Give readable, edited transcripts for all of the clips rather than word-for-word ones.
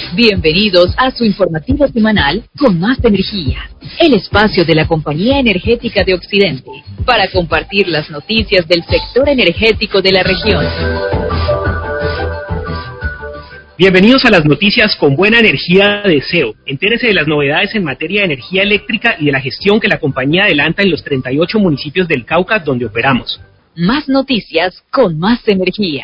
Bienvenidos a su informativo semanal Con Más Energía, el espacio de la Compañía Energética de Occidente, para compartir las noticias del sector energético de la región. Bienvenidos a las noticias con buena energía de SEO. Entérese de las novedades en materia de energía eléctrica y de la gestión que la compañía adelanta en los 38 municipios del Cauca donde operamos. Más noticias con más energía.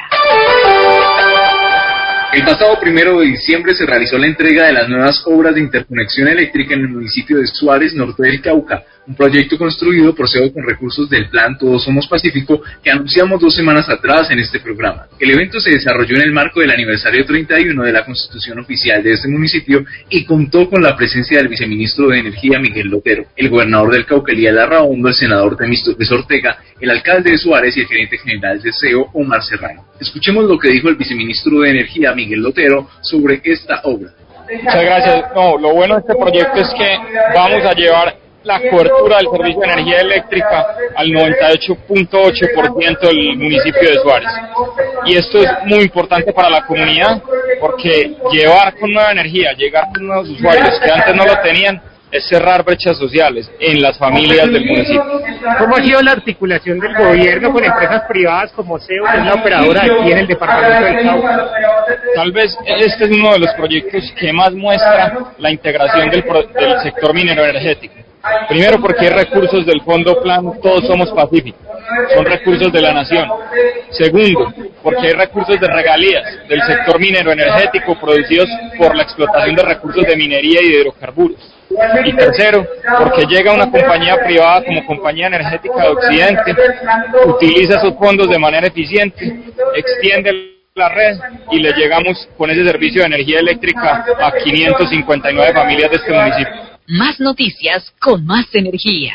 El pasado 1 de diciembre se realizó la entrega de las nuevas obras de interconexión eléctrica en el municipio de Suárez, norte del Cauca, un proyecto construido por SEO con recursos del Plan Todos Somos Pacífico que anunciamos 2 semanas atrás en este programa. El evento se desarrolló en el marco del aniversario 31 de la Constitución Oficial de este municipio y contó con la presencia del viceministro de Energía Miguel Lotero, el gobernador del Cauca Elías Larraondo, el senador Temístocles Ortega, el alcalde de Suárez y el gerente general de SEO Omar Serrano. Escuchemos lo que dijo el viceministro de Energía Miguel Lotero sobre esta obra. Muchas gracias. Lo bueno de este proyecto es que vamos a llevar la cobertura del servicio de energía eléctrica al 98.8% del municipio de Suárez. Y esto es muy importante para la comunidad porque llevar con nueva energía, llegar con nuevos usuarios que antes no lo tenían, es cerrar brechas sociales en las familias del municipio. ¿Cómo ha sido la articulación del gobierno con empresas privadas como SEO, que es la operadora aquí en el departamento del Cauca? Tal vez este es uno de los proyectos que más muestra la integración del sector minero energético. Primero porque hay recursos del Fondo Plan Todos Somos Pacífico, son recursos de la nación. Segundo, porque hay recursos de regalías del sector minero energético producidos por la explotación de recursos de minería y de hidrocarburos. Y tercero, porque llega una compañía privada como Compañía Energética de Occidente, utiliza esos fondos de manera eficiente, extiende la red y le llegamos con ese servicio de energía eléctrica a 559 familias de este municipio. Más noticias con más energía.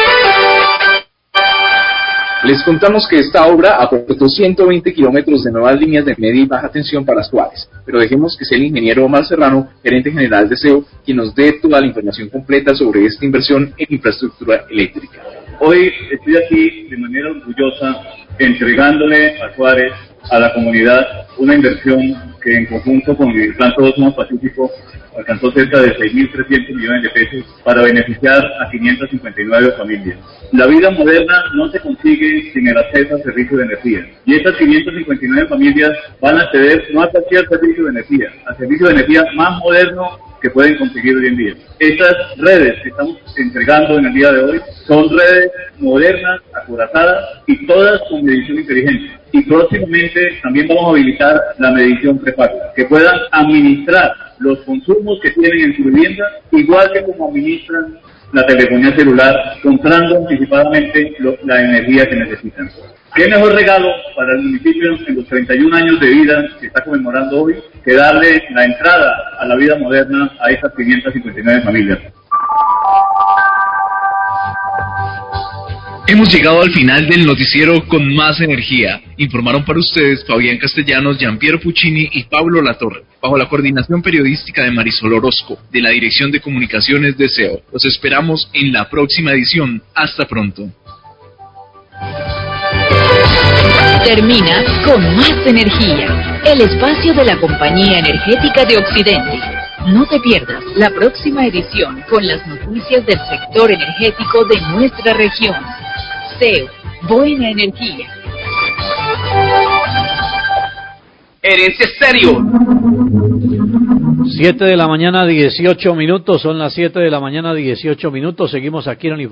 Les contamos que esta obra aportó 120 kilómetros de nuevas líneas de media y baja tensión para Suárez, pero dejemos que sea el ingeniero Omar Serrano, gerente general de SEO, quien nos dé toda la información completa sobre esta inversión en infraestructura eléctrica. Hoy estoy aquí de manera orgullosa entregándole a Suárez, a la comunidad, una inversión que en conjunto con el Plan Todos Somos Pacífico alcanzó cerca de 6.300 millones de pesos para beneficiar a 559 familias. La vida moderna no se consigue sin el acceso al servicio de energía. Y estas 559 familias van a acceder no a cualquier servicio de energía, al servicio de energía más moderno que pueden conseguir hoy en día. Estas redes que estamos entregando en el día de hoy son redes modernas, acorazadas y todas con medición inteligente. Y próximamente también vamos a habilitar la medición prepaga, que puedan administrar los consumos que tienen en su vivienda, igual que como administran la telefonía celular, comprando anticipadamente la energía que necesitan. ¿Qué mejor regalo para el municipio en los 31 años de vida que está conmemorando hoy que darle la entrada a la vida moderna a estas 559 familias? Hemos llegado al final del noticiero con más energía. Informaron para ustedes Fabián Castellanos, Gianpiero Puccini y Pablo Latorre, bajo la coordinación periodística de Marisol Orozco, de la Dirección de Comunicaciones de SEO. Los esperamos en la próxima edición. Hasta pronto. Termina con más energía, el espacio de la Compañía Energética de Occidente. No te pierdas la próxima edición con las noticias del sector energético de nuestra región. SEO, buena energía. Herencia Estéreo. 7 de la mañana, 18 minutos. Son las 7 de la mañana, 18 minutos. Seguimos aquí en el